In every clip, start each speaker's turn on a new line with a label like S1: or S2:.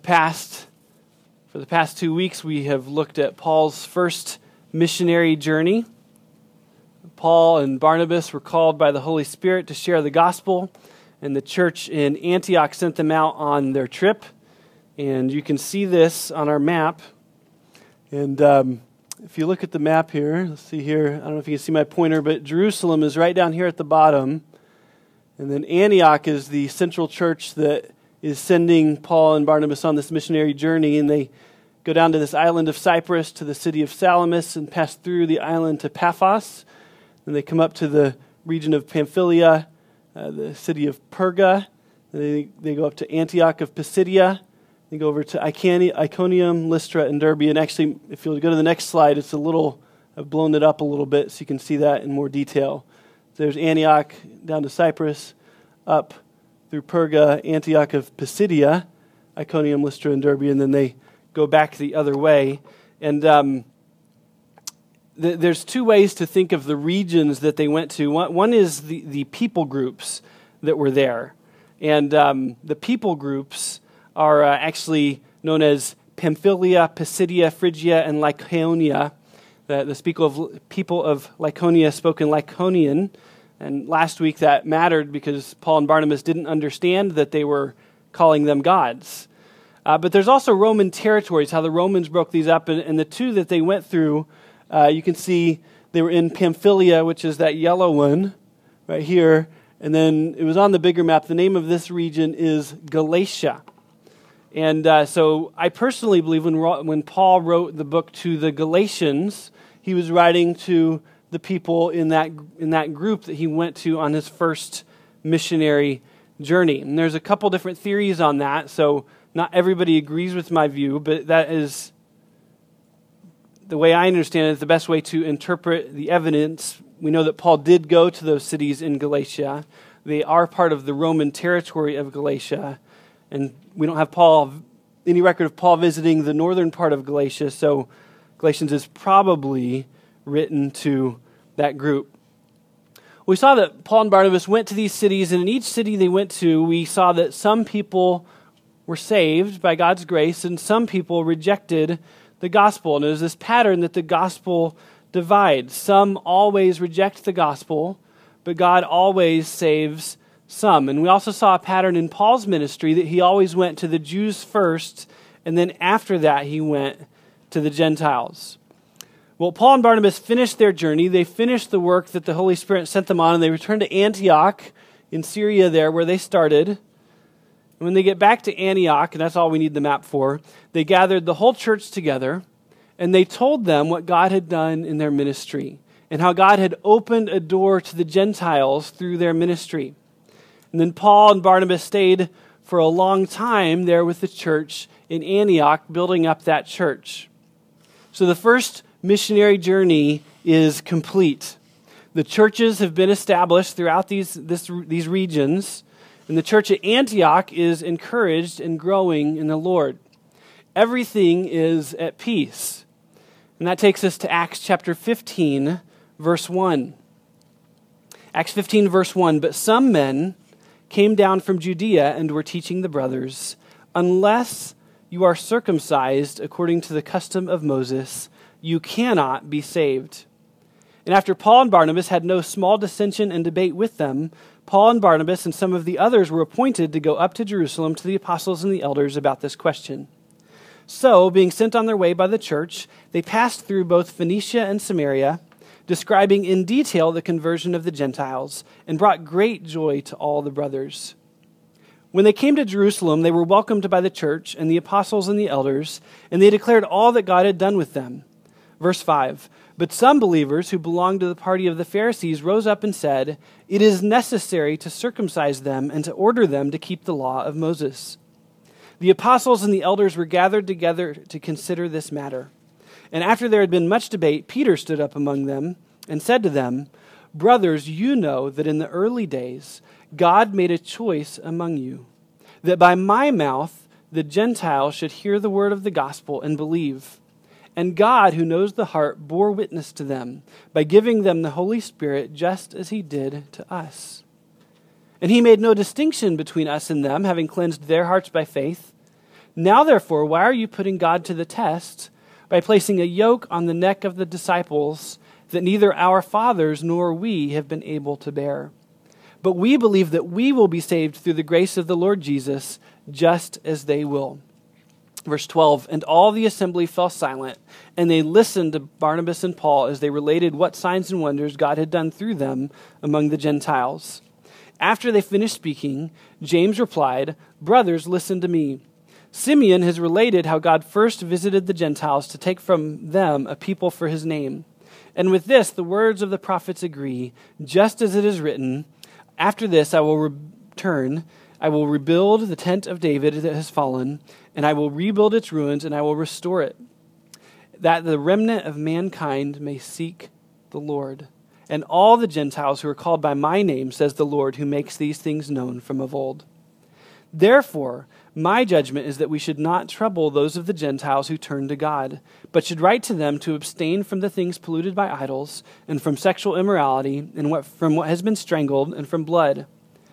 S1: For the past 2 weeks, we have looked at Paul's first missionary journey. Paul and Barnabas were called by the Holy Spirit to share the gospel, and the church in Antioch sent them out on their trip. And you can see this on our map. And if you look at the map here, let's see here, I don't know if you can see my pointer, but Jerusalem is right down here at the bottom. And then Antioch is the central church that is sending Paul and Barnabas on this missionary journey, and they go down to this island of Cyprus to the city of Salamis and pass through the island to Paphos. Then they come up to the region of Pamphylia, the city of Perga. They go up to Antioch of Pisidia. They go over to Iconium, Lystra, and Derbe. And actually, if you'll go to the next slide, I've blown it up a little bit so you can see that in more detail. So there's Antioch down to Cyprus, up through Perga, Antioch of Pisidia, Iconium, Lystra, and Derbe, and then they go back the other way. And there's two ways to think of the regions that they went to. One is the people groups that were there. And the people groups are actually known as Pamphylia, Pisidia, Phrygia, and Lycaonia. The people of Lycaonia spoke in Lycaonian. And last week that mattered because Paul and Barnabas didn't understand that they were calling them gods. But there's also Roman territories, how the Romans broke these up. And the two that they went through, you can see they were in Pamphylia, which is that yellow one right here. And then it was on the bigger map. The name of this region is Galatia. And so I personally believe when Paul wrote the book to the Galatians, he was writing to the people in that group that he went to on his first missionary journey. And there's a couple different theories on that, so not everybody agrees with my view, but that is the way I understand it, is the best way to interpret the evidence. We know that Paul did go to those cities in Galatia. They are part of the Roman territory of Galatia, and we don't have any record of Paul visiting the northern part of Galatia, so Galatians is probably written to that group. We saw that Paul and Barnabas went to these cities, and in each city they went to, we saw that some people were saved by God's grace, and some people rejected the gospel. And there's this pattern that the gospel divides. Some always reject the gospel, but God always saves some. And we also saw a pattern in Paul's ministry that he always went to the Jews first, and then after that he went to the Gentiles. Well, Paul and Barnabas finished their journey. They finished the work that the Holy Spirit sent them on, and they returned to Antioch in Syria there where they started. And when they get back to Antioch, and that's all we need the map for, they gathered the whole church together, and they told them what God had done in their ministry and how God had opened a door to the Gentiles through their ministry. And then Paul and Barnabas stayed for a long time there with the church in Antioch, building up that church. So the first missionary journey is complete. The churches have been established throughout these regions, and the church at Antioch is encouraged and growing in the Lord. Everything is at peace. And that takes us to Acts chapter 15, verse 1. Acts 15, verse 1, "But some men came down from Judea and were teaching the brothers, 'Unless you are circumcised according to the custom of Moses, you cannot be saved.' And after Paul and Barnabas had no small dissension and debate with them, Paul and Barnabas and some of the others were appointed to go up to Jerusalem to the apostles and the elders about this question. So, being sent on their way by the church, they passed through both Phoenicia and Samaria, describing in detail the conversion of the Gentiles, and brought great joy to all the brothers. When they came to Jerusalem, they were welcomed by the church and the apostles and the elders, and they declared all that God had done with them." Verse 5, "But some believers who belonged to the party of the Pharisees rose up and said, 'It is necessary to circumcise them and to order them to keep the law of Moses.' The apostles and the elders were gathered together to consider this matter. And after there had been much debate, Peter stood up among them and said to them, 'Brothers, you know that in the early days God made a choice among you, that by my mouth the Gentiles should hear the word of the gospel and believe. And God, who knows the heart, bore witness to them by giving them the Holy Spirit just as he did to us. And he made no distinction between us and them, having cleansed their hearts by faith. Now, therefore, why are you putting God to the test by placing a yoke on the neck of the disciples that neither our fathers nor we have been able to bear? But we believe that we will be saved through the grace of the Lord Jesus, just as they will." Verse 12, "And all the assembly fell silent, and they listened to Barnabas and Paul as they related what signs and wonders God had done through them among the Gentiles. After they finished speaking, James replied, 'Brothers, listen to me. Simeon has related how God first visited the Gentiles to take from them a people for his name. And with this, the words of the prophets agree, just as it is written, after this I will return, I will rebuild the tent of David that has fallen, and I will rebuild its ruins, and I will restore it, that the remnant of mankind may seek the Lord. And all the Gentiles who are called by my name, says the Lord, who makes these things known from of old. Therefore, my judgment is that we should not trouble those of the Gentiles who turn to God, but should write to them to abstain from the things polluted by idols, and from sexual immorality, and from what has been strangled, and from blood.'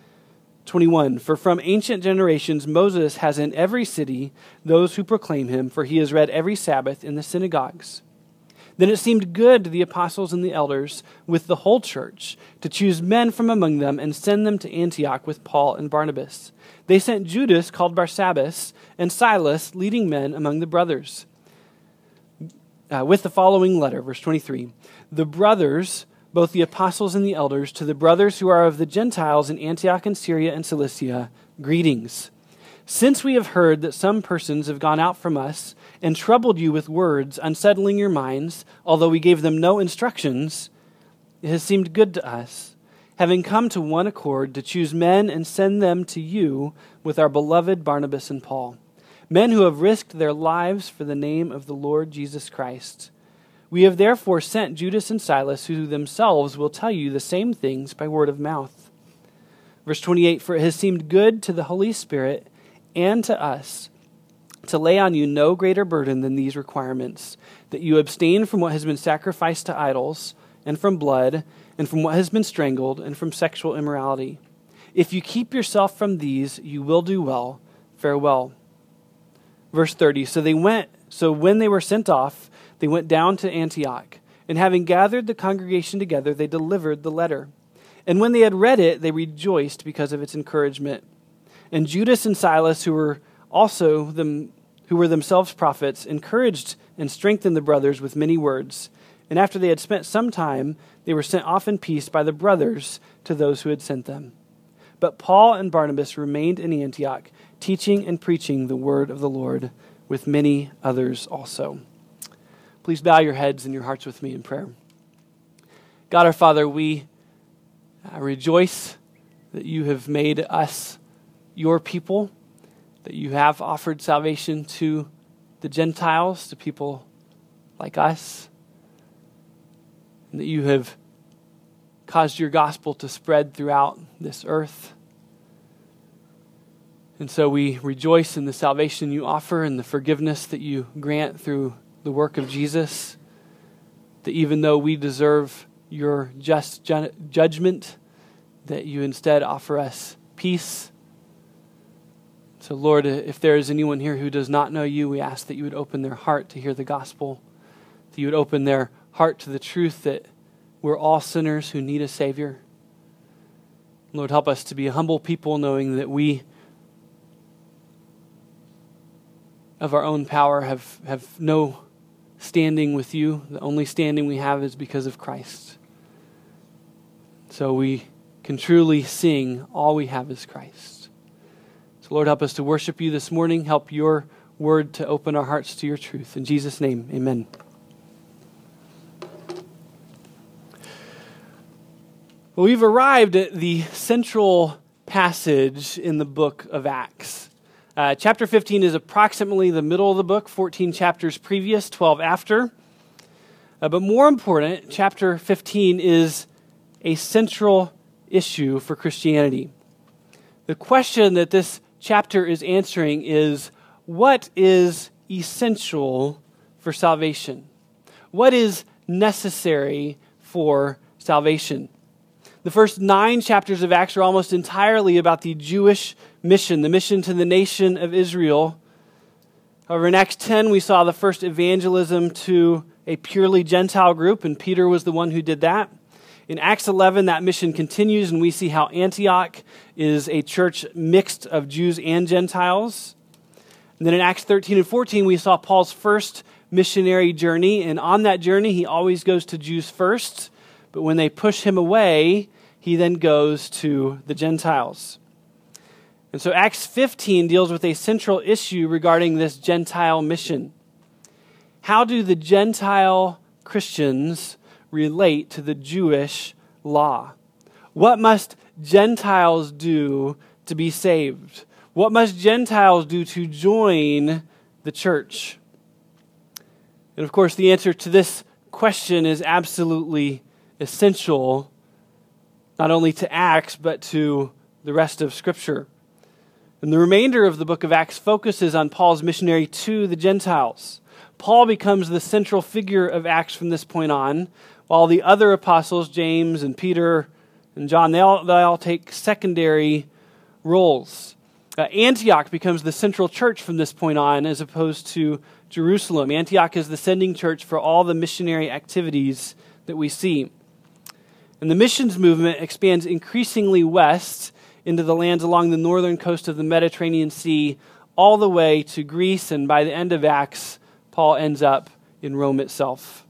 S1: 21, for from ancient generations Moses has in every city those who proclaim him, for he is read every Sabbath in the synagogues. Then it seemed good to the apostles and the elders with the whole church to choose men from among them and send them to Antioch with Paul and Barnabas. They sent Judas, called Barsabbas, and Silas, leading men among the brothers, with the following letter, verse 23. The brothers, both the apostles and the elders, to the brothers who are of the Gentiles in Antioch and Syria and Cilicia, greetings. Since we have heard that some persons have gone out from us and troubled you with words, unsettling your minds, although we gave them no instructions, it has seemed good to us, having come to one accord, to choose men and send them to you with our beloved Barnabas and Paul, men who have risked their lives for the name of the Lord Jesus Christ. We have therefore sent Judas and Silas, who themselves will tell you the same things by word of mouth. Verse 28, for it has seemed good to the Holy Spirit and to us to lay on you no greater burden than these requirements, that you abstain from what has been sacrificed to idols, and from blood, and from what has been strangled, and from sexual immorality. If you keep yourself from these, you will do well. Farewell. Verse 30, so when they were sent off, they went down to Antioch, and having gathered the congregation together, they delivered the letter. And when they had read it, they rejoiced because of its encouragement. And Judas and Silas, who were themselves prophets, encouraged and strengthened the brothers with many words. And after they had spent some time, they were sent off in peace by the brothers to those who had sent them. But Paul and Barnabas remained in Antioch, teaching and preaching the word of the Lord with many others also. Please bow your heads and your hearts with me in prayer. God our Father, we rejoice that you have made us your people, that you have offered salvation to the Gentiles, to people like us, and that you have caused your gospel to spread throughout this earth. And so we rejoice in the salvation you offer and the forgiveness that you grant through the work of Jesus, that even though we deserve your just judgment, that you instead offer us peace. So Lord, if there is anyone here who does not know you, we ask that you would open their heart to hear the gospel, that you would open their heart to the truth that we're all sinners who need a Savior. Lord, help us to be a humble people, knowing that we, of our own power, have no standing with you. The only standing we have is because of Christ. So we can truly sing, all we have is Christ. So Lord, help us to worship you this morning. Help your word to open our hearts to your truth. In Jesus' name, amen. Well, we've arrived at the central passage in the book of Acts. Chapter 15 is approximately the middle of the book, 14 chapters previous, 12 after. But more important, chapter 15 is a central issue for Christianity. The question that this chapter is answering is, what is essential for salvation? What is necessary for salvation? The first 9 chapters of Acts are almost entirely about the Jewish mission, the mission to the nation of Israel However, in Acts 10, we saw the first evangelism to a purely Gentile group, and Peter was the one who did that. In Acts 11, that mission continues, and we see how Antioch is a church mixed of Jews and Gentiles. And then in Acts 13 and 14, we saw Paul's first missionary journey, and on that journey, he always goes to Jews first, but when they push him away, he then goes to the Gentiles. And so Acts 15 deals with a central issue regarding this Gentile mission. How do the Gentile Christians relate to the Jewish law? What must Gentiles do to be saved? What must Gentiles do to join the church? And of course, the answer to this question is absolutely essential, not only to Acts, but to the rest of Scripture. And the remainder of the book of Acts focuses on Paul's missionary to the Gentiles. Paul becomes the central figure of Acts from this point on, while the other apostles, James and Peter and John, they all take secondary roles. Antioch becomes the central church from this point on, as opposed to Jerusalem. Antioch is the sending church for all the missionary activities that we see. And the missions movement expands increasingly west into the lands along the northern coast of the Mediterranean Sea, all the way to Greece, and by the end of Acts, Paul ends up in Rome itself.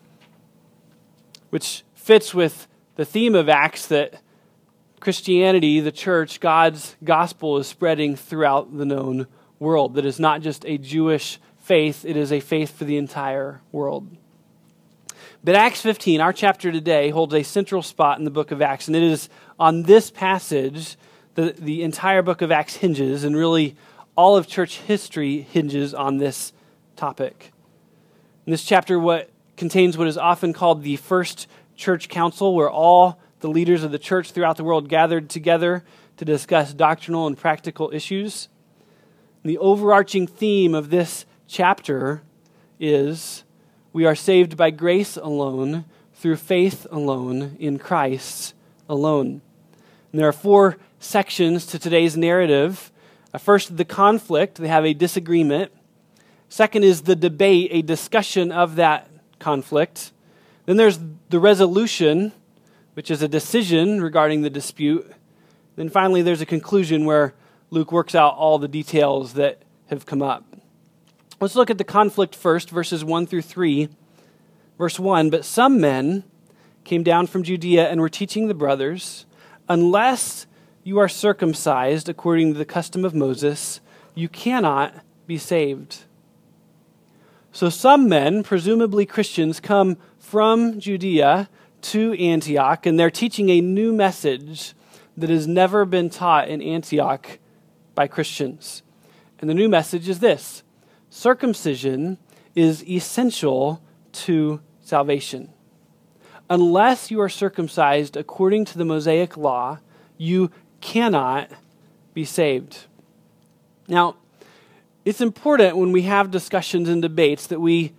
S1: Which fits with the theme of Acts, that Christianity, the church, God's gospel, is spreading throughout the known world. That is not just a Jewish faith, it is a faith for the entire world. But Acts 15, our chapter today, holds a central spot in the book of Acts, and it is on this passage that the entire book of Acts hinges, and really all of church history hinges on this topic. In this chapter contains what is often called the First Church Council, where all the leaders of the church throughout the world gathered together to discuss doctrinal and practical issues. And the overarching theme of this chapter is: we are saved by grace alone, through faith alone, in Christ alone. And there are 4 sections to today's narrative. First, the conflict. They have a disagreement. Second is the debate, a discussion of that conflict. Then there's the resolution, which is a decision regarding the dispute. Then finally, there's a conclusion where Luke works out all the details that have come up. Let's look at the conflict first, verses 1 through 3. Verse 1, "But some men came down from Judea and were teaching the brothers, 'Unless you are circumcised according to the custom of Moses, you cannot be saved.'" So some men, presumably Christians, come from Judea to Antioch, and they're teaching a new message that has never been taught in Antioch by Christians. And the new message is this: circumcision is essential to salvation. Unless you are circumcised according to the Mosaic law, you cannot be saved. Now, it's important when we have discussions and debates that we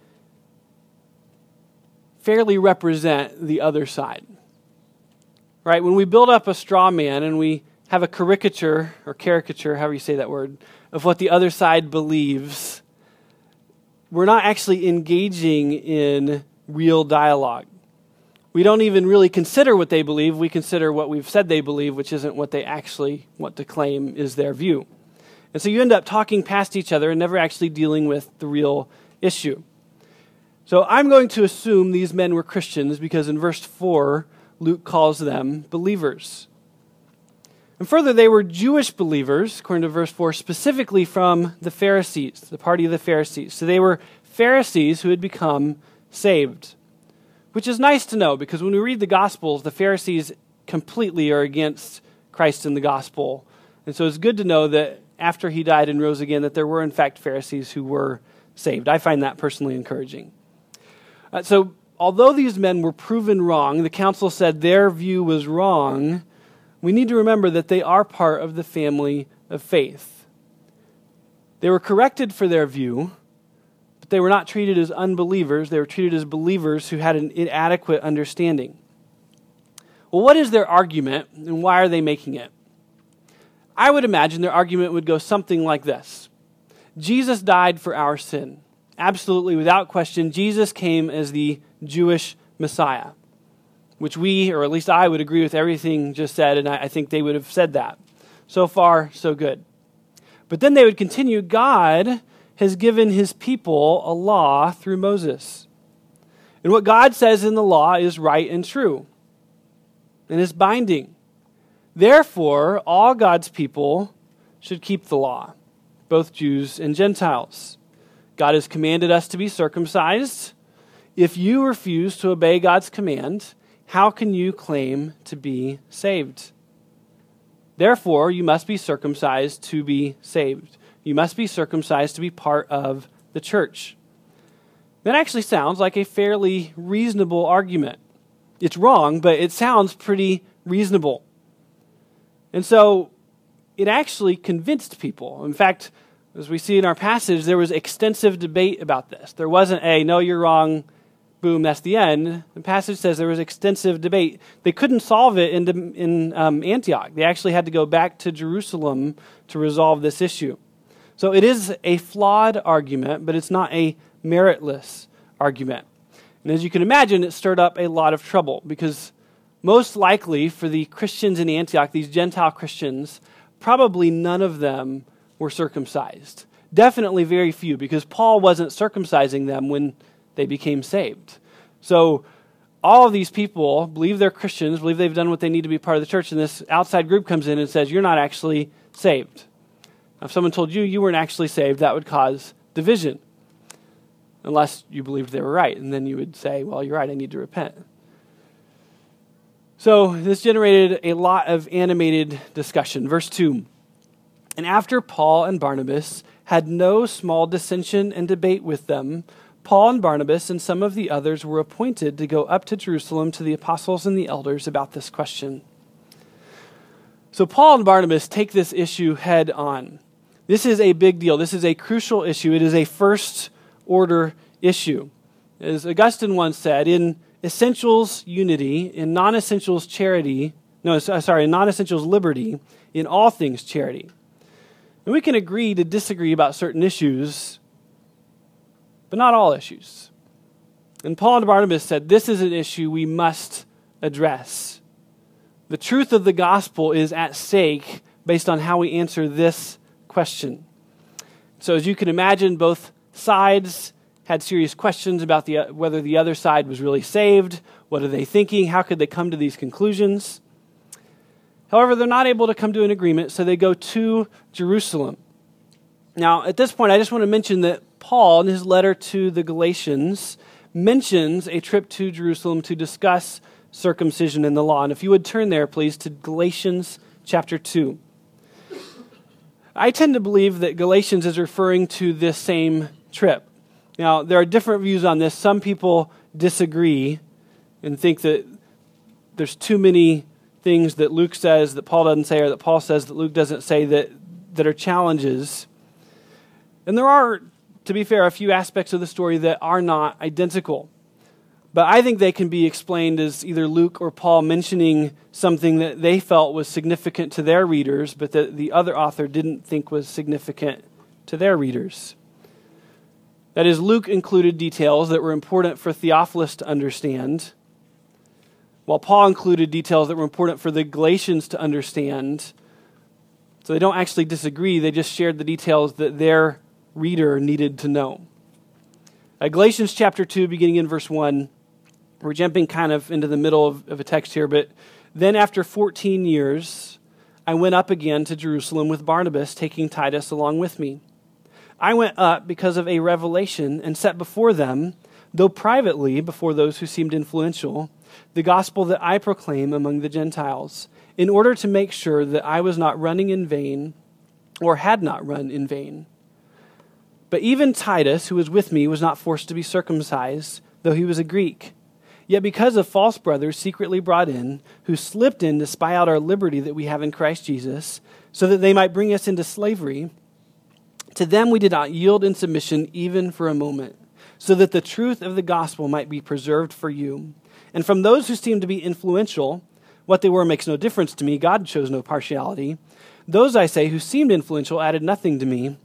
S1: fairly represent the other side. Right? When we build up a straw man and we have a caricature, however you say that word, of what the other side believes, we're not actually engaging in real dialogue. We don't even really consider what they believe. We consider what we've said they believe, which isn't what they actually want to claim is their view. And so you end up talking past each other and never actually dealing with the real issue. So I'm going to assume these men were Christians because in verse 4, Luke calls them believers. And further, they were Jewish believers, according to verse 4, specifically from the Pharisees, the party of the Pharisees. So they were Pharisees who had become saved, which is nice to know because when we read the Gospels, the Pharisees completely are against Christ and the Gospel. And so it's good to know that after he died and rose again, that there were in fact Pharisees who were saved. I find that personally encouraging. So although these men were proven wrong, the council said their view was wrong, we need to remember that they are part of the family of faith. They were corrected for their view, but they were not treated as unbelievers. They were treated as believers who had an inadequate understanding. Well, what is their argument, and why are they making it? I would imagine their argument would go something like this. Jesus died for our sin. Absolutely, without question, Jesus came as the Jewish Messiah, which we, or at least I, would agree with everything just said, and I think they would have said that. So far, so good. But then they would continue, God has given his people a law through Moses. And what God says in the law is right and true, and is binding. Therefore, all God's people should keep the law, both Jews and Gentiles. God has commanded us to be circumcised. If you refuse to obey God's command, how can you claim to be saved? Therefore, you must be circumcised to be saved. You must be circumcised to be part of the church. That actually sounds like a fairly reasonable argument. It's wrong, but it sounds pretty reasonable. And so it actually convinced people. In fact, as we see in our passage, there was extensive debate about this. There wasn't a, no, you're wrong, boom, that's the end. The passage says there was extensive debate. They couldn't solve it in Antioch. They actually had to go back to Jerusalem to resolve this issue. So it is a flawed argument, but it's not a meritless argument. And as you can imagine, it stirred up a lot of trouble because most likely for the Christians in Antioch, these Gentile Christians, probably none of them were circumcised. Definitely very few, because Paul wasn't circumcising them when they became saved. So all of these people believe they're Christians, believe they've done what they need to be part of the church, and this outside group comes in and says, you're not actually saved. Now, if someone told you you weren't actually saved, that would cause division, unless you believed they were right. And then you would say, well, you're right, I need to repent. So this generated a lot of animated discussion. Verse 2, and after Paul and Barnabas had no small dissension and debate with them, Paul and Barnabas and some of the others were appointed to go up to Jerusalem to the apostles and the elders about this question. So Paul and Barnabas take this issue head on. This is a big deal. This is a crucial issue. It is a first order issue. As Augustine once said, in essentials unity, in non-essentials charity, in non-essentials liberty, in all things charity. And we can agree to disagree about certain issues, but not all issues. And Paul and Barnabas said, this is an issue we must address. The truth of the gospel is at stake based on how we answer this question. So as you can imagine, both sides had serious questions about whether the other side was really saved. What are they thinking? How could they come to these conclusions? However, they're not able to come to an agreement, so they go to Jerusalem. Now, at this point, I just want to mention that Paul, in his letter to the Galatians, mentions a trip to Jerusalem to discuss circumcision in the law. And if you would turn there, please, to Galatians chapter 2. I tend to believe that Galatians is referring to this same trip. Now, there are different views on this. Some people disagree and think that there's too many things that Luke says that Paul doesn't say, or that Paul says that Luke doesn't say, that are challenges. And there are, to be fair, a few aspects of the story that are not identical. But I think they can be explained as either Luke or Paul mentioning something that they felt was significant to their readers, but that the other author didn't think was significant to their readers. That is, Luke included details that were important for Theophilus to understand, while Paul included details that were important for the Galatians to understand. So they don't actually disagree, they just shared the details that their reader needed to know. Galatians chapter 2, beginning in verse 1, we're jumping kind of into the middle of a text here, but then after 14 years, I went up again to Jerusalem with Barnabas, taking Titus along with me. I went up because of a revelation and set before them, though privately before those who seemed influential, the gospel that I proclaim among the Gentiles, in order to make sure that I was not running in vain or had not run in vain. But even Titus, who was with me, was not forced to be circumcised, though he was a Greek. Yet because of false brothers secretly brought in, who slipped in to spy out our liberty that we have in Christ Jesus, so that they might bring us into slavery, to them we did not yield in submission even for a moment, so that the truth of the gospel might be preserved for you. And from those who seemed to be influential, what they were makes no difference to me, God shows no partiality. Those, I say, who seemed influential added nothing to me.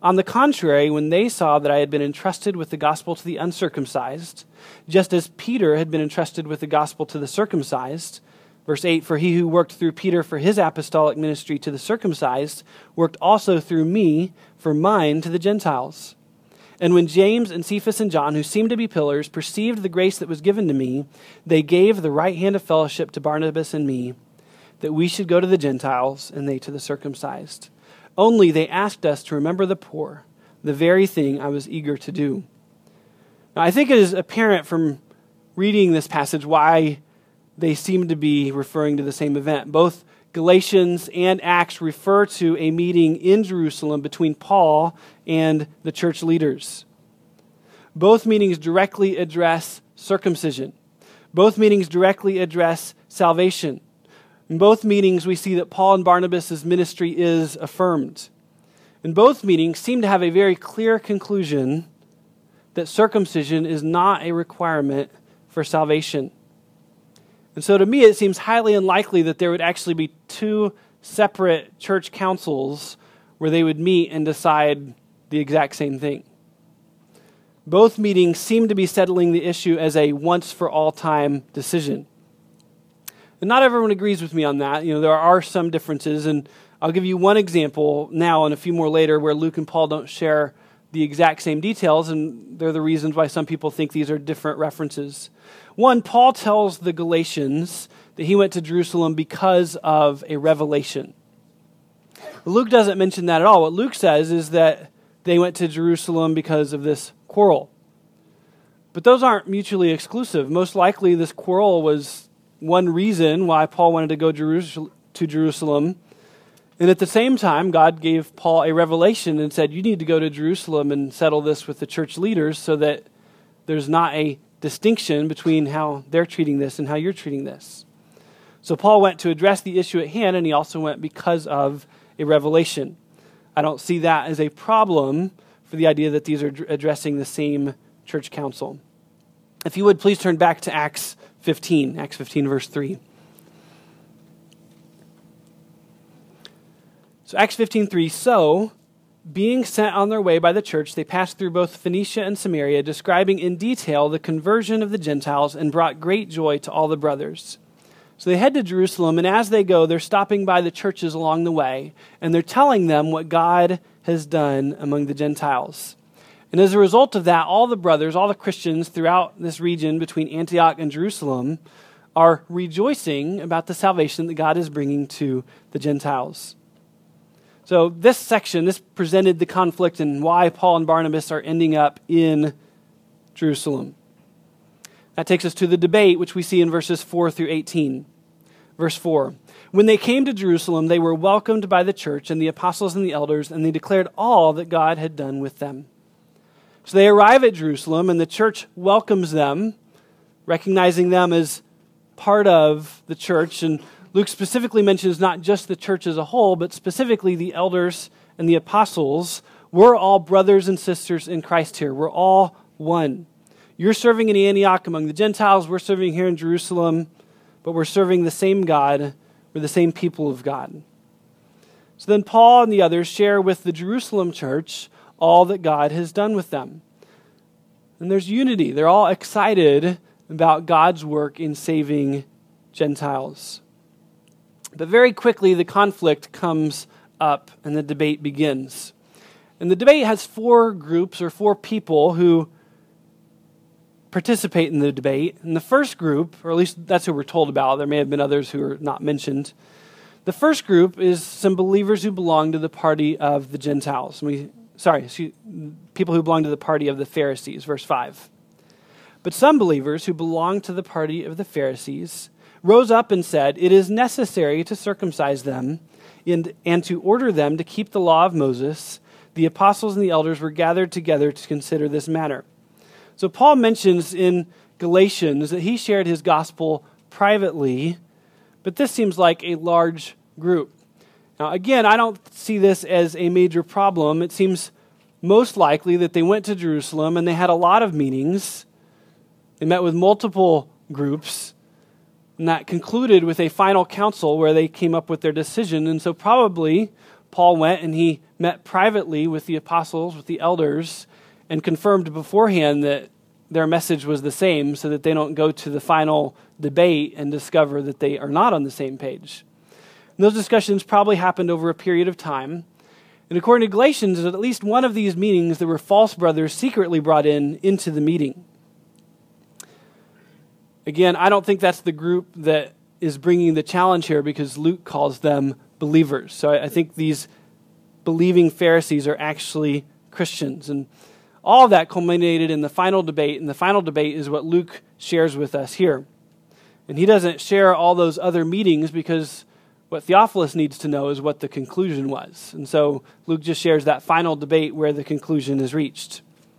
S1: On the contrary, when they saw that I had been entrusted with the gospel to the uncircumcised, just as Peter had been entrusted with the gospel to the circumcised, verse 8, for he who worked through Peter for his apostolic ministry to the circumcised worked also through me for mine to the Gentiles. And when James and Cephas and John, who seemed to be pillars, perceived the grace that was given to me, they gave the right hand of fellowship to Barnabas and me, that we should go to the Gentiles and they to the circumcised. Only they asked us to remember the poor, the very thing I was eager to do. Now, I think it is apparent from reading this passage why they seem to be referring to the same event. Both Galatians and Acts refer to a meeting in Jerusalem between Paul and the church leaders. Both meetings directly address circumcision. Both meetings directly address salvation. In both meetings, we see that Paul and Barnabas' ministry is affirmed. And both meetings seem to have a very clear conclusion that circumcision is not a requirement for salvation. And so to me, it seems highly unlikely that there would actually be two separate church councils where they would meet and decide the exact same thing. Both meetings seem to be settling the issue as a once-for-all-time decision. And not everyone agrees with me on that. There are some differences, and I'll give you one example now and a few more later where Luke and Paul don't share the exact same details, and they're the reasons why some people think these are different references. One, Paul tells the Galatians that he went to Jerusalem because of a revelation. Luke doesn't mention that at all. What Luke says is that they went to Jerusalem because of this quarrel. But those aren't mutually exclusive. Most likely this quarrel was one reason why Paul wanted to go to Jerusalem. And at the same time, God gave Paul a revelation and said, you need to go to Jerusalem and settle this with the church leaders so that there's not a distinction between how they're treating this and how you're treating this. So Paul went to address the issue at hand, and he also went because of a revelation. I don't see that as a problem for the idea that these are addressing the same church council. If you would, please turn back to Acts 15, verse 3. So Acts 15:3, so, being sent on their way by the church, they passed through both Phoenicia and Samaria, describing in detail the conversion of the Gentiles and brought great joy to all the brothers. So they head to Jerusalem, and as they go, they're stopping by the churches along the way, and they're telling them what God has done among the Gentiles. And as a result of that, all the brothers, all the Christians throughout this region between Antioch and Jerusalem are rejoicing about the salvation that God is bringing to the Gentiles. So this section, this presented the conflict and why Paul and Barnabas are ending up in Jerusalem. That takes us to the debate, which we see in verses 4 through 18. Verse 4, when they came to Jerusalem, they were welcomed by the church and the apostles and the elders, and they declared all that God had done with them. So they arrive at Jerusalem, and the church welcomes them, recognizing them as part of the church. And Luke specifically mentions not just the church as a whole, but specifically the elders and the apostles. We're all brothers and sisters in Christ here. We're all one. You're serving in Antioch among the Gentiles. We're serving here in Jerusalem, but we're serving the same God. We're the same people of God. So then Paul and the others share with the Jerusalem church all that God has done with them. And there's unity. They're all excited about God's work in saving Gentiles. But very quickly, the conflict comes up and the debate begins. And the debate has four groups or four people who participate in the debate. And the first group, or at least that's who we're told about, there may have been others who are not mentioned. The first group is some believers who belong to the party of the Gentiles. People who belong to the party of the Pharisees, verse 5. But some believers who belong to the party of the Pharisees rose up and said, it is necessary to circumcise them and to order them to keep the law of Moses. The apostles and the elders were gathered together to consider this matter. So Paul mentions in Galatians that he shared his gospel privately, but this seems like a large group. Now, again, I don't see this as a major problem. It seems most likely that they went to Jerusalem and they had a lot of meetings. They met with multiple groups, and that concluded with a final council where they came up with their decision. And so probably Paul went and he met privately with the apostles, with the elders, and confirmed beforehand that their message was the same so that they don't go to the final debate and discover that they are not on the same page. And those discussions probably happened over a period of time. And according to Galatians, at least one of these meetings, there were false brothers secretly brought into the meeting. Again, I don't think that's the group that is bringing the challenge here because Luke calls them believers. So I think these believing Pharisees are actually Christians. And all of that culminated in the final debate, and the final debate is what Luke shares with us here. And he doesn't share all those other meetings because what Theophilus needs to know is what the conclusion was. And so Luke just shares that final debate where the conclusion is reached.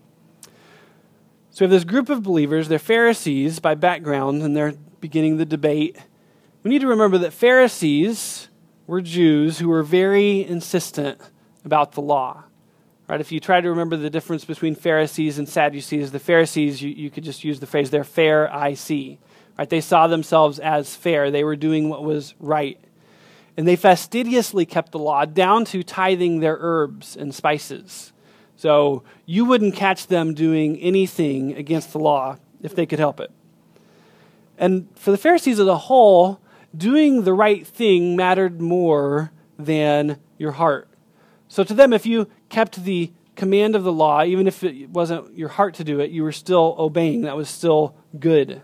S1: So we have this group of believers, they're Pharisees by background, and they're beginning the debate. We need to remember that Pharisees were Jews who were very insistent about the law. Right? If you try to remember the difference between Pharisees and Sadducees, the Pharisees, you could just use the phrase, they're fair, I see. Right? They saw themselves as fair. They were doing what was right. And they fastidiously kept the law down to tithing their herbs and spices. So you wouldn't catch them doing anything against the law if they could help it. And for the Pharisees as a whole, doing the right thing mattered more than your heart. So to them, if you kept the command of the law, even if it wasn't your heart to do it, you were still obeying. That was still good.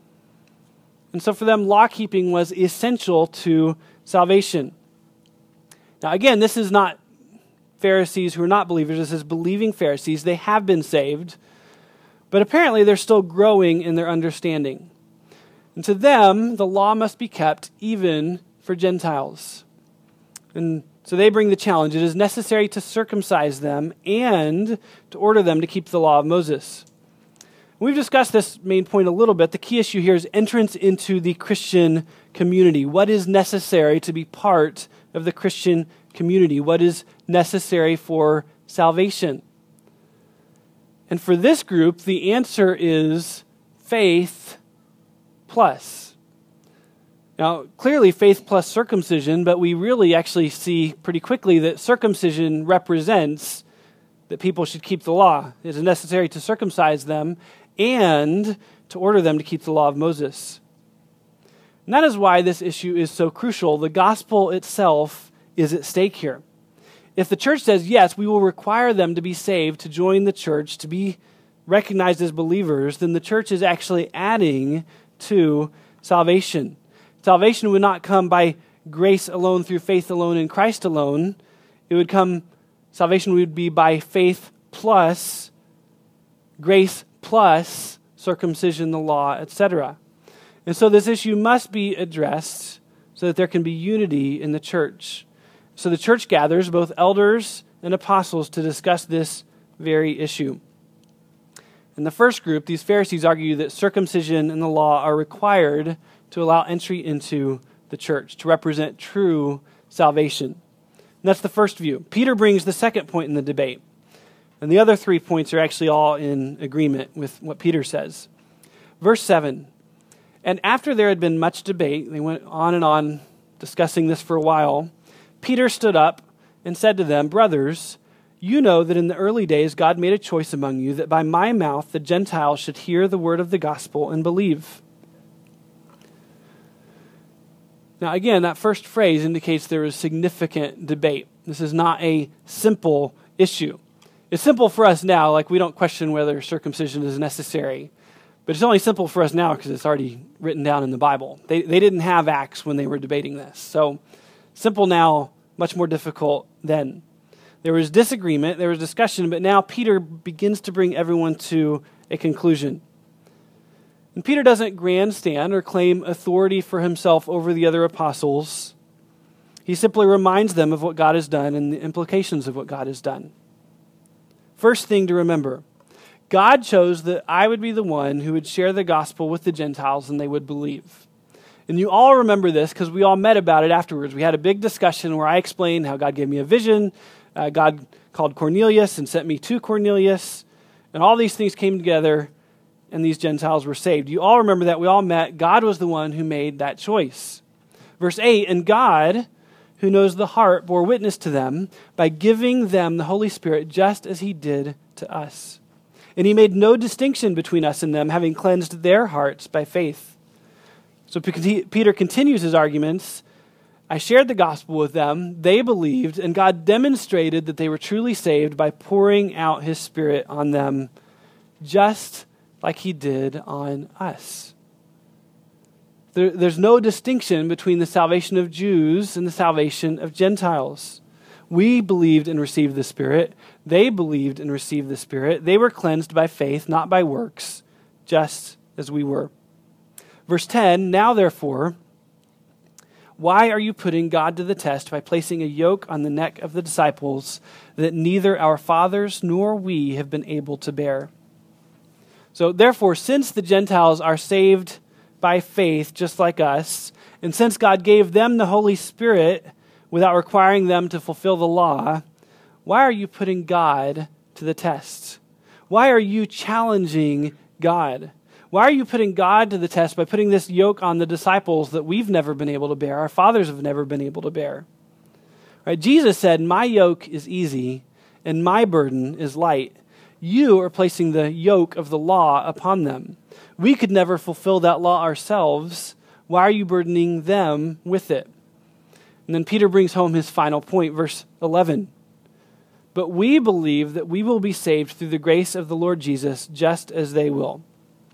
S1: And so for them, law-keeping was essential to salvation. Now again, this is not Pharisees who are not believers. This is believing Pharisees. They have been saved, but apparently they're still growing in their understanding. And to them, the law must be kept even for Gentiles. And so they bring the challenge. It is necessary to circumcise them and to order them to keep the law of Moses. We've discussed this main point a little bit. The key issue here is entrance into the Christian community. What is necessary to be part of the Christian community? What is necessary for salvation? And for this group, the answer is faith plus. Now, clearly faith plus circumcision, but we really actually see pretty quickly that circumcision represents that people should keep the law. It is necessary to circumcise them and to order them to keep the law of Moses. And that is why this issue is so crucial. The gospel itself is at stake here. If the church says, yes, we will require them to be saved, to join the church, to be recognized as believers, then the church is actually adding to salvation. Salvation would not come by grace alone, through faith alone, in Christ alone. Salvation would be by faith plus grace plus circumcision, the law, etc. And so this issue must be addressed so that there can be unity in the church. So the church gathers both elders and apostles to discuss this very issue. In the first group, these Pharisees argue that circumcision and the law are required to allow entry into the church, to represent true salvation. And that's the first view. Peter brings the second point in the debate. And the other 3 points are actually all in agreement with what Peter says. Verse 7, and after there had been much debate, they went on and on discussing this for a while, Peter stood up and said to them, brothers, you know that in the early days God made a choice among you that by my mouth the Gentiles should hear the word of the gospel and believe. Now again, that first phrase indicates there is significant debate. This is not a simple issue. It's simple for us now, like we don't question whether circumcision is necessary. But it's only simple for us now because it's already written down in the Bible. They didn't have Acts when they were debating this. So simple now, much more difficult then. There was disagreement, there was discussion, but now Peter begins to bring everyone to a conclusion. And Peter doesn't grandstand or claim authority for himself over the other apostles. He simply reminds them of what God has done and the implications of what God has done. First thing to remember, God chose that I would be the one who would share the gospel with the Gentiles and they would believe. And you all remember this because we all met about it afterwards. We had a big discussion where I explained how God gave me a vision. God called Cornelius and sent me to Cornelius. And all these things came together and these Gentiles were saved. You all remember that. We all met. God was the one who made that choice. Verse 8, and God, who knows the heart, bore witness to them by giving them the Holy Spirit just as he did to us. And he made no distinction between us and them, having cleansed their hearts by faith. So Peter continues his arguments. I shared the gospel with them, they believed, and God demonstrated that they were truly saved by pouring out his Spirit on them, just like he did on us. There's no distinction between the salvation of Jews and the salvation of Gentiles. We believed and received the Spirit. They believed and received the Spirit. They were cleansed by faith, not by works, just as we were. Verse 10, now therefore, why are you putting God to the test by placing a yoke on the neck of the disciples that neither our fathers nor we have been able to bear? So therefore, since the Gentiles are saved by faith just like us, and since God gave them the Holy Spirit without requiring them to fulfill the law, why are you putting God to the test? Why are you challenging God? Why are you putting God to the test by putting this yoke on the disciples that we've never been able to bear, our fathers have never been able to bear? Right? Jesus said, my yoke is easy and my burden is light. You are placing the yoke of the law upon them. We could never fulfill that law ourselves. Why are you burdening them with it? And then Peter brings home his final point, verse 11. But we believe that we will be saved through the grace of the Lord Jesus, just as they will.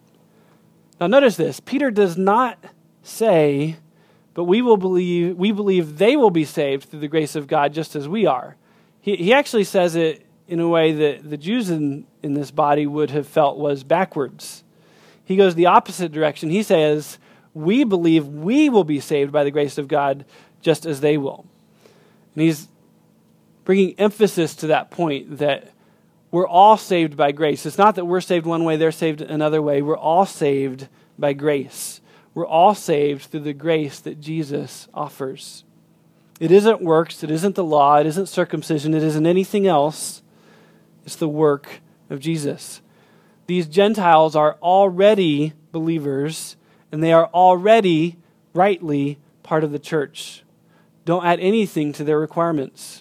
S1: Now notice this. Peter does not say, but we believe they will be saved through the grace of God, just as we are. He actually says it in a way that the Jews in this body would have felt was backwards. He goes the opposite direction. He says, we believe we will be saved by the grace of God just as they will. And he's bringing emphasis to that point that we're all saved by grace. It's not that we're saved one way, they're saved another way. We're all saved by grace. We're all saved through the grace that Jesus offers. It isn't works, it isn't the law, it isn't circumcision, it isn't anything else. It's the work of Jesus. These Gentiles are already believers, and they are already rightly part of the church. Don't add anything to their requirements.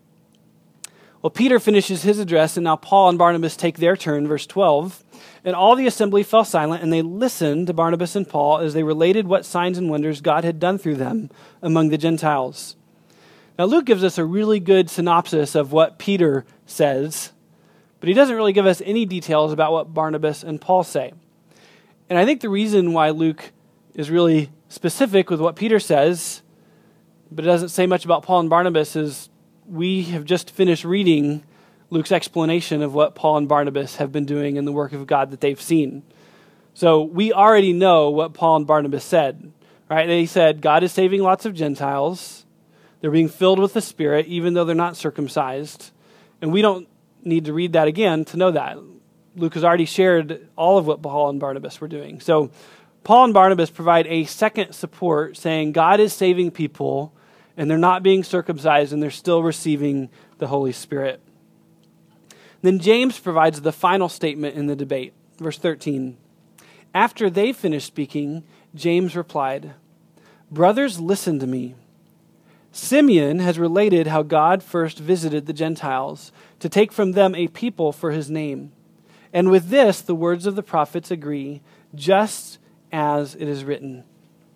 S1: Well, Peter finishes his address, and now Paul and Barnabas take their turn, verse 12. And all the assembly fell silent, and they listened to Barnabas and Paul as they related what signs and wonders God had done through them among the Gentiles. Now, Luke gives us a really good synopsis of what Peter says, but he doesn't really give us any details about what Barnabas and Paul say. And I think the reason why Luke is really specific with what Peter says, but it doesn't say much about Paul and Barnabas, is we have just finished reading Luke's explanation of what Paul and Barnabas have been doing in the work of God that they've seen. So we already know what Paul and Barnabas said, right? They said God is saving lots of Gentiles. They're being filled with the Spirit, even though they're not circumcised. And we don't need to read that again to know that. Luke has already shared all of what Paul and Barnabas were doing. So Paul and Barnabas provide a second support, saying God is saving people, and they're not being circumcised, and they're still receiving the Holy Spirit. Then James provides the final statement in the debate. Verse 13. After they finished speaking, James replied, "Brothers, listen to me. Simeon has related how God first visited the Gentiles to take from them a people for his name. And with this, the words of the prophets agree, just as it is written."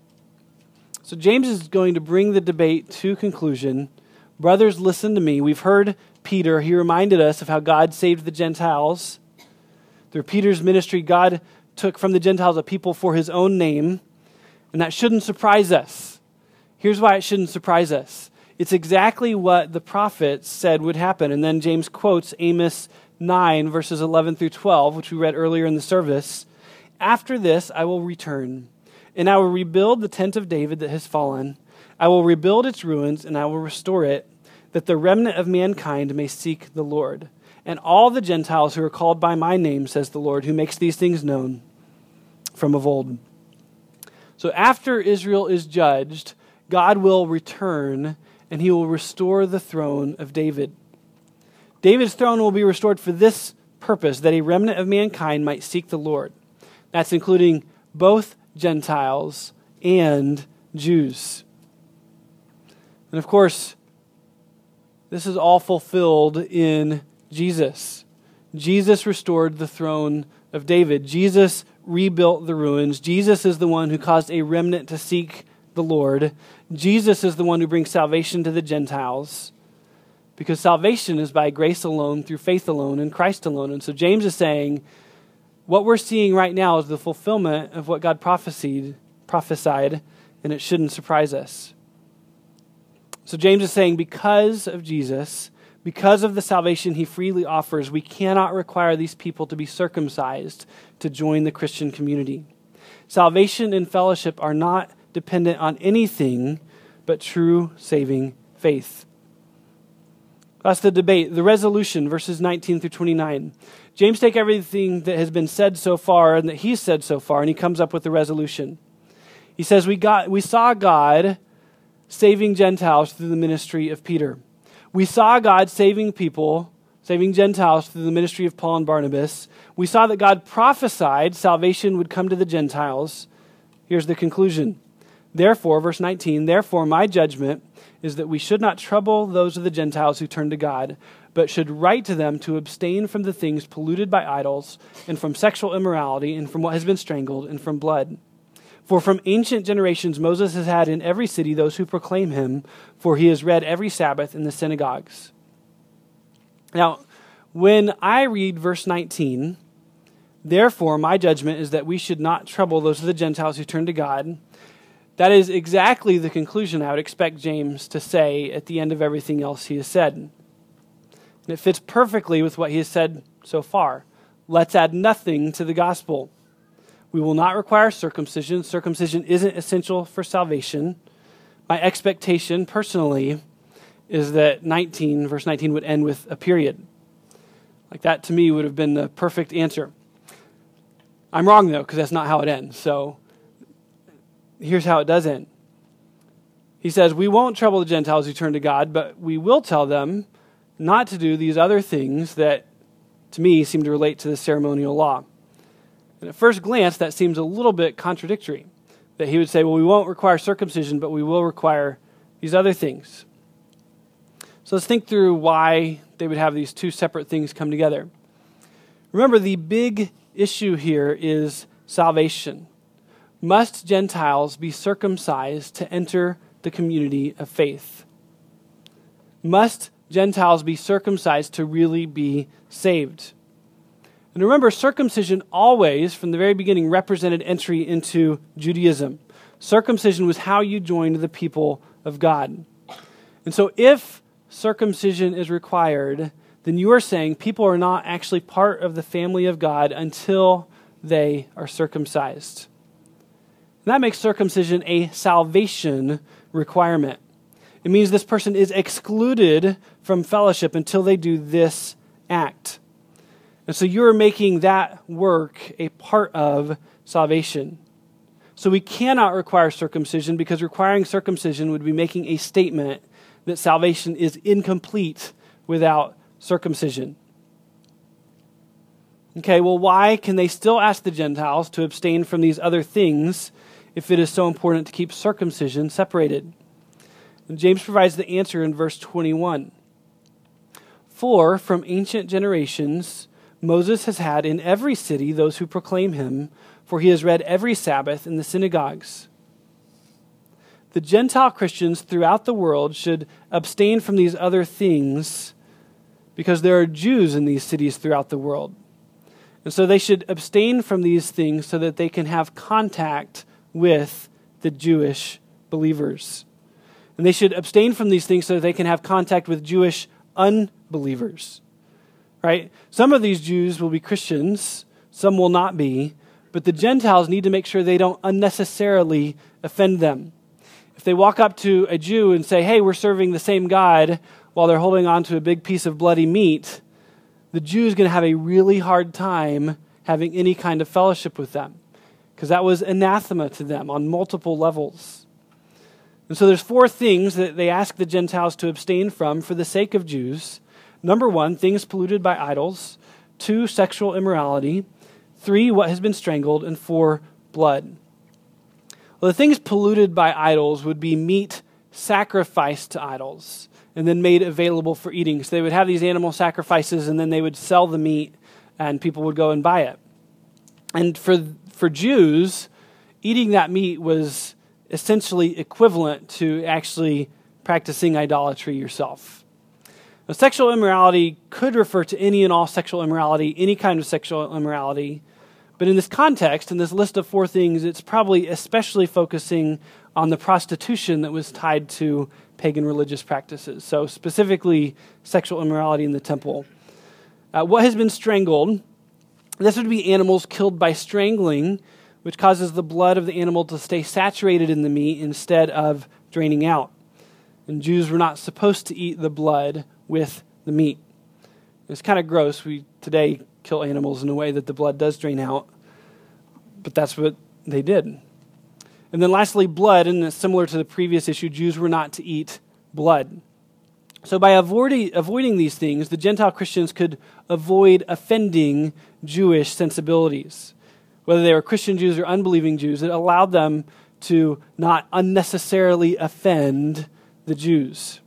S1: So James is going to bring the debate to conclusion. Brothers, listen to me. We've heard Peter. He reminded us of how God saved the Gentiles. Through Peter's ministry, God took from the Gentiles a people for his own name, and that shouldn't surprise us. Here's why it shouldn't surprise us. It's exactly what the prophets said would happen. And then James quotes Amos 9, verses 11 through 12, which we read earlier in the service. "After this I will return, and I will rebuild the tent of David that has fallen. I will rebuild its ruins, and I will restore it, that the remnant of mankind may seek the Lord. And all the Gentiles who are called by my name, says the Lord, who makes these things known from of old." So after Israel is judged, God will return, and he will restore the throne of David. David's throne will be restored for this purpose, that a remnant of mankind might seek the Lord. That's including both Gentiles and Jews. And of course, this is all fulfilled in Jesus. Jesus restored the throne of David. Jesus rebuilt the ruins. Jesus is the one who caused a remnant to seek the Lord. Jesus is the one who brings salvation to the Gentiles, because salvation is by grace alone, through faith alone, in Christ alone. And so James is saying, what we're seeing right now is the fulfillment of what God prophesied, and it shouldn't surprise us. So James is saying, because of Jesus, because of the salvation he freely offers, we cannot require these people to be circumcised to join the Christian community. Salvation and fellowship are not dependent on anything but true saving faith. That's the debate, the resolution, verses 19 through 29. James takes everything that has been said so far and that he's said so far, and he comes up with the resolution. He says, we saw God saving Gentiles through the ministry of Peter. We saw God saving people, saving Gentiles through the ministry of Paul and Barnabas. We saw that God prophesied salvation would come to the Gentiles. Here's the conclusion. Therefore, verse 19, therefore my judgment is that we should not trouble those of the Gentiles who turn to God, but should write to them to abstain from the things polluted by idols, and from sexual immorality, and from what has been strangled, and from blood. For from ancient generations Moses has had in every city those who proclaim him, for he is read every Sabbath in the synagogues. Now, when I read verse 19, therefore my judgment is that we should not trouble those of the Gentiles who turn to God, that is exactly the conclusion I would expect James to say at the end of everything else he has said. And it fits perfectly with what he has said so far. Let's add nothing to the gospel. We will not require circumcision. Circumcision isn't essential for salvation. My expectation, personally, is that verse 19 would end with a period. Like that, to me, would have been the perfect answer. I'm wrong, though, because that's not how it ends. So here's how it does end. He says, we won't trouble the Gentiles who turn to God, but we will tell them not to do these other things that, to me, seem to relate to the ceremonial law. And at first glance, that seems a little bit contradictory. That he would say, well, we won't require circumcision, but we will require these other things. So let's think through why they would have these two separate things come together. Remember, the big issue here is salvation. Must Gentiles be circumcised to enter the community of faith? Must Gentiles be circumcised to really be saved? And remember, circumcision always, from the very beginning, represented entry into Judaism. Circumcision was how you joined the people of God. And so if circumcision is required, then you are saying people are not actually part of the family of God until they are circumcised. And that makes circumcision a salvation requirement. It means this person is excluded from fellowship until they do this act. And so you're making that work a part of salvation. So we cannot require circumcision, because requiring circumcision would be making a statement that salvation is incomplete without circumcision. Okay, well, why can they still ask the Gentiles to abstain from these other things if it is so important to keep circumcision separated? And James provides the answer in verse 21. For from ancient generations Moses has had in every city those who proclaim him, for he has read every Sabbath in the synagogues. The Gentile Christians throughout the world should abstain from these other things because there are Jews in these cities throughout the world. And so they should abstain from these things so that they can have contact with the Jewish believers. And they should abstain from these things so that they can have contact with Jewish unbelievers. Right? Some of these Jews will be Christians, some will not be, but the Gentiles need to make sure they don't unnecessarily offend them. If they walk up to a Jew and say, hey, we're serving the same God, while they're holding on to a big piece of bloody meat, the Jew is going to have a really hard time having any kind of fellowship with them, because that was anathema to them on multiple levels. And so there's four things that they ask the Gentiles to abstain from for the sake of Jews. Number one, things polluted by idols. 2, sexual immorality. 3, what has been strangled. And 4, blood. Well, the things polluted by idols would be meat sacrificed to idols and then made available for eating. So they would have these animal sacrifices and then they would sell the meat and people would go and buy it. And for Jews, eating that meat was essentially equivalent to actually practicing idolatry yourself. Now, sexual immorality could refer to any and all sexual immorality, any kind of sexual immorality. But in this context, in this list of 4 things, it's probably especially focusing on the prostitution that was tied to pagan religious practices. So specifically, sexual immorality in the temple. What has been strangled, this would be animals killed by strangling, which causes the blood of the animal to stay saturated in the meat instead of draining out. And Jews were not supposed to eat the blood with the meat. It's kind of gross. We today kill animals in a way that the blood does drain out, but that's what they did. And then lastly, blood, and similar to the previous issue, Jews were not to eat blood. So by avoiding these things, the Gentile Christians could avoid offending Jewish sensibilities. Whether they were Christian Jews or unbelieving Jews, it allowed them to not unnecessarily offend the Jews.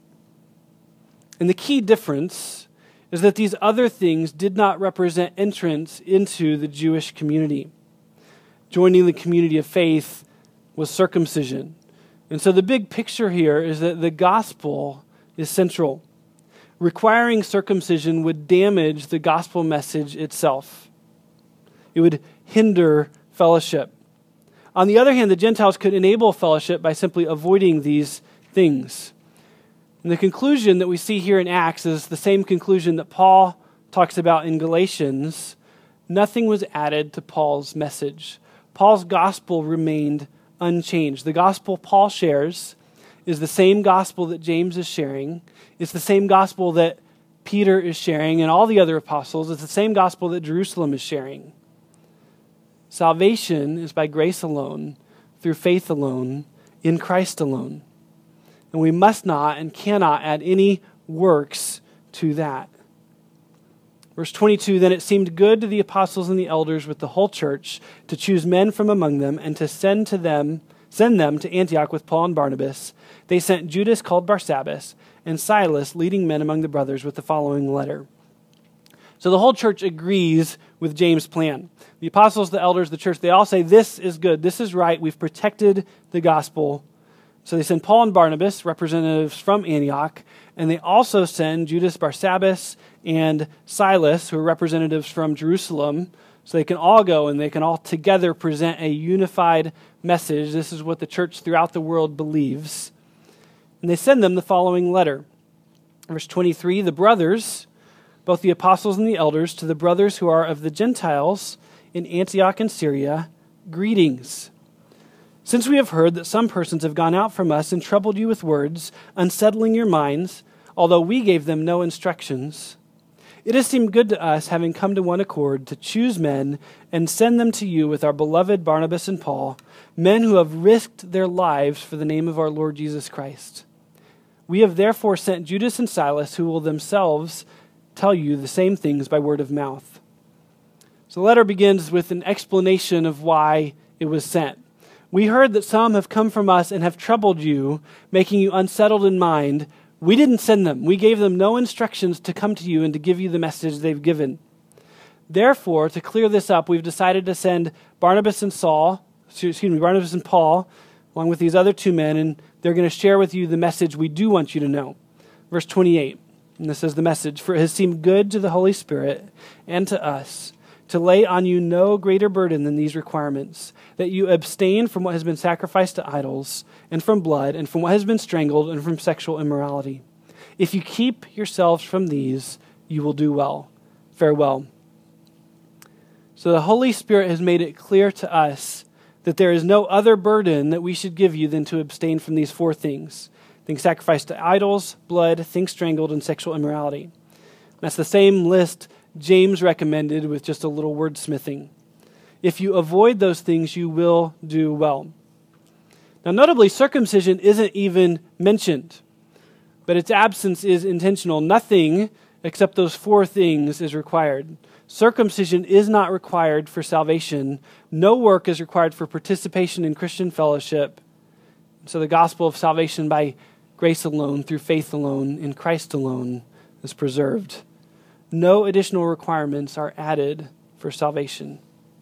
S1: And the key difference is that these other things did not represent entrance into the Jewish community. Joining the community of faith was circumcision. And so the big picture here is that the gospel is central. Requiring circumcision would damage the gospel message itself. It would hinder fellowship. On the other hand, the Gentiles could enable fellowship by simply avoiding these things. And the conclusion that we see here in Acts is the same conclusion that Paul talks about in Galatians. Nothing was added to Paul's message. Paul's gospel remained unchanged. The gospel Paul shares is the same gospel that James is sharing. It's the same gospel that Peter is sharing and all the other apostles. It's the same gospel that Jerusalem is sharing. Salvation is by grace alone, through faith alone, in Christ alone. And we must not and cannot add any works to that. Verse 22, then it seemed good to the apostles and the elders with the whole church to choose men from among them and to send them to Antioch with Paul and Barnabas. They sent Judas called Barsabbas and Silas, leading men among the brothers, with the following letter. So the whole church agrees with James' plan. The apostles, the elders, the church, they all say this is good, this is right, we've protected the gospel. So they send Paul and Barnabas, representatives from Antioch, and they also send Judas Barsabbas and Silas, who are representatives from Jerusalem, so they can all go and they can all together present a unified message. This is what the church throughout the world believes. And they send them the following letter. Verse 23, the brothers, both the apostles and the elders, to the brothers who are of the Gentiles in Antioch and Syria, greetings. Since we have heard that some persons have gone out from us and troubled you with words, unsettling your minds, although we gave them no instructions, it has seemed good to us, having come to one accord, to choose men and send them to you with our beloved Barnabas and Paul, men who have risked their lives for the name of our Lord Jesus Christ. We have therefore sent Judas and Silas, who will themselves tell you the same things by word of mouth. So the letter begins with an explanation of why it was sent. We heard that some have come from us and have troubled you, making you unsettled in mind. We didn't send them. We gave them no instructions to come to you and to give you the message they've given. Therefore, to clear this up, we've decided to send Barnabas and Paul, along with these other 2 men, and they're going to share with you the message we do want you to know. Verse 28, and this is the message. For it has seemed good to the Holy Spirit and to us to lay on you no greater burden than these requirements, that you abstain from what has been sacrificed to idols, and from blood, and from what has been strangled, and from sexual immorality. If you keep yourselves from these, you will do well. Farewell. So the Holy Spirit has made it clear to us that there is no other burden that we should give you than to abstain from these 4 things. Things sacrificed to idols, blood, things strangled, and sexual immorality. That's the same list James recommended with just a little wordsmithing. If you avoid those things, you will do well. Now, notably, circumcision isn't even mentioned, but its absence is intentional. Nothing except those 4 things is required. Circumcision is not required for salvation. No work is required for participation in Christian fellowship. So the gospel of salvation by grace alone, through faith alone, in Christ alone, is preserved. No additional requirements are added for salvation.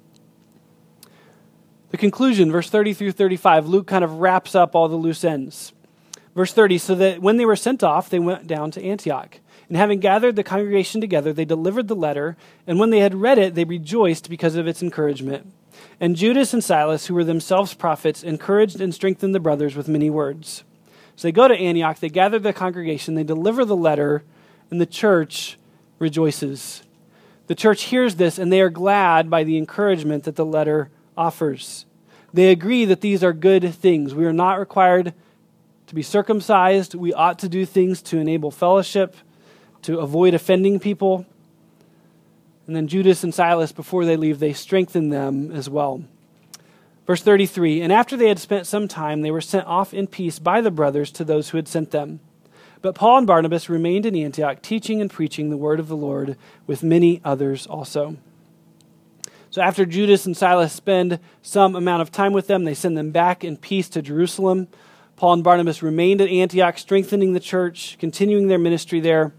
S1: The conclusion, verse 30 through 35, Luke kind of wraps up all the loose ends. Verse 30, so that when they were sent off, they went down to Antioch. And having gathered the congregation together, they delivered the letter, and when they had read it, they rejoiced because of its encouragement. And Judas and Silas, who were themselves prophets, encouraged and strengthened the brothers with many words. So they go to Antioch, they gather the congregation, they deliver the letter, and the church rejoices. The church hears this, and they are glad by the encouragement that the letter offers. They agree that these are good things. We are not required to be circumcised. We ought to do things to enable fellowship, to avoid offending people. And then Judas and Silas, before they leave, they strengthen them as well. Verse 33, and after they had spent some time, they were sent off in peace by the brothers to those who had sent them. But Paul and Barnabas remained in Antioch, teaching and preaching the word of the Lord with many others also. So after Judas and Silas spend some amount of time with them, they send them back in peace to Jerusalem. Paul and Barnabas remained at Antioch, strengthening the church, continuing their ministry there.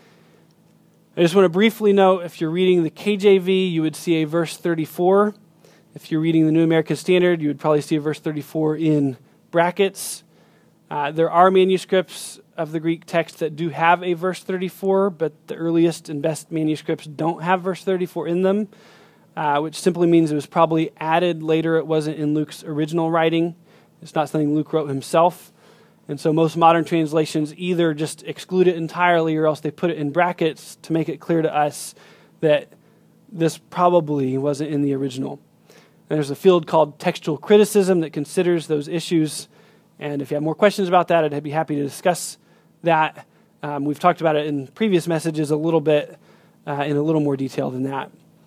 S1: I just want to briefly note, if you're reading the KJV, you would see a verse 34. If you're reading the New American Standard, you would probably see a verse 34 in brackets. There are manuscripts of the Greek text that do have a verse 34, but the earliest and best manuscripts don't have verse 34 in them, which simply means it was probably added later. It wasn't in Luke's original writing. It's not something Luke wrote himself. And so most modern translations either just exclude it entirely or else they put it in brackets to make it clear to us that this probably wasn't in the original. And there's a field called textual criticism that considers those issues. And if you have more questions about that, I'd be happy to discuss that. We've talked about it in previous messages a little bit in a little more detail than that.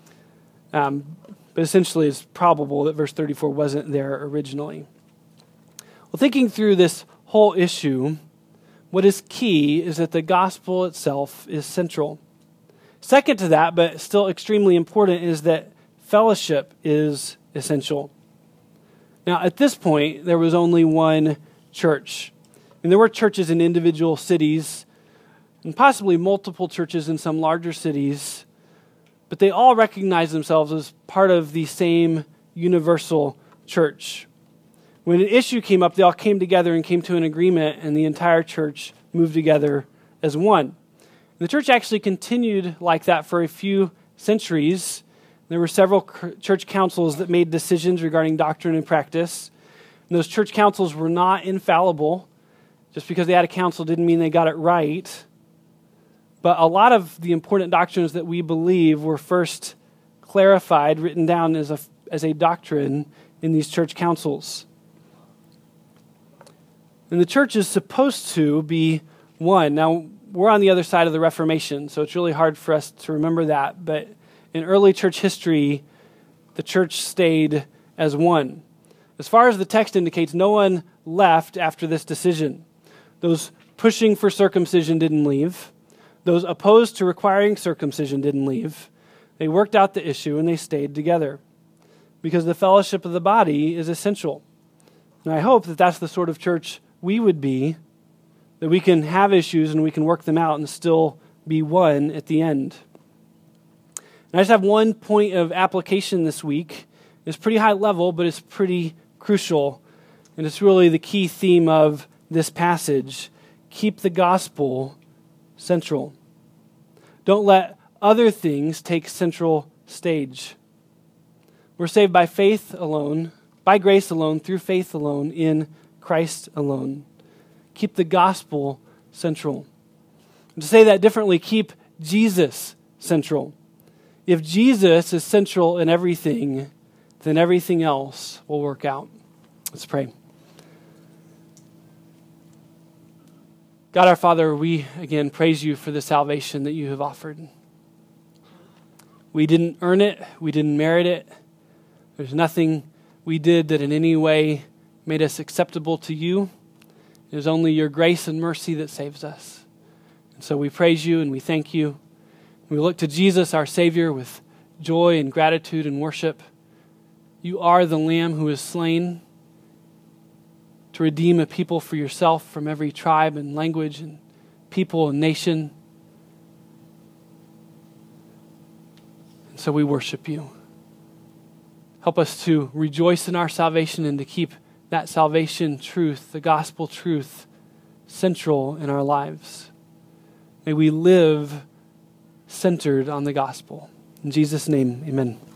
S1: But essentially it's probable that verse 34 wasn't there originally. Well, thinking through this whole issue, what is key is that the gospel itself is central. Second to that, but still extremely important, is that fellowship is essential. Now, at this point, there was only one church. And there were churches in individual cities, and possibly multiple churches in some larger cities, but they all recognized themselves as part of the same universal church. When an issue came up, they all came together and came to an agreement, and the entire church moved together as one. The church actually continued like that for a few centuries. There were several church councils that made decisions regarding doctrine and practice. And those church councils were not infallible. Just because they had a council didn't mean they got it right. But a lot of the important doctrines that we believe were first clarified, written down as a doctrine in these church councils. And the church is supposed to be one. Now, we're on the other side of the Reformation, so it's really hard for us to remember that. But in early church history, the church stayed as one. As far as the text indicates, no one left after this decision. Those pushing for circumcision didn't leave. Those opposed to requiring circumcision didn't leave. They worked out the issue and they stayed together because the fellowship of the body is essential. And I hope that that's the sort of church we would be, that we can have issues and we can work them out and still be one at the end. And I just have one point of application this week. It's pretty high level, but it's pretty crucial. And it's really the key theme of this passage. Keep the gospel central. Don't let other things take central stage. We're saved by faith alone, by grace alone, through faith alone, in Christ alone. Keep the gospel central. And to say that differently, keep Jesus central. If Jesus is central in everything, then everything else will work out. Let's pray. God our Father, we again praise you for the salvation that you have offered. We didn't earn it. We didn't merit it. There's nothing we did that in any way made us acceptable to you. It is only your grace and mercy that saves us. And so we praise you and we thank you. We look to Jesus, our Savior, with joy and gratitude and worship. You are the Lamb who is slain to redeem a people for yourself from every tribe and language and people and nation. And so we worship you. Help us to rejoice in our salvation and to keep that salvation truth, the gospel truth, central in our lives. May we live centered on the gospel. In Jesus' name, amen.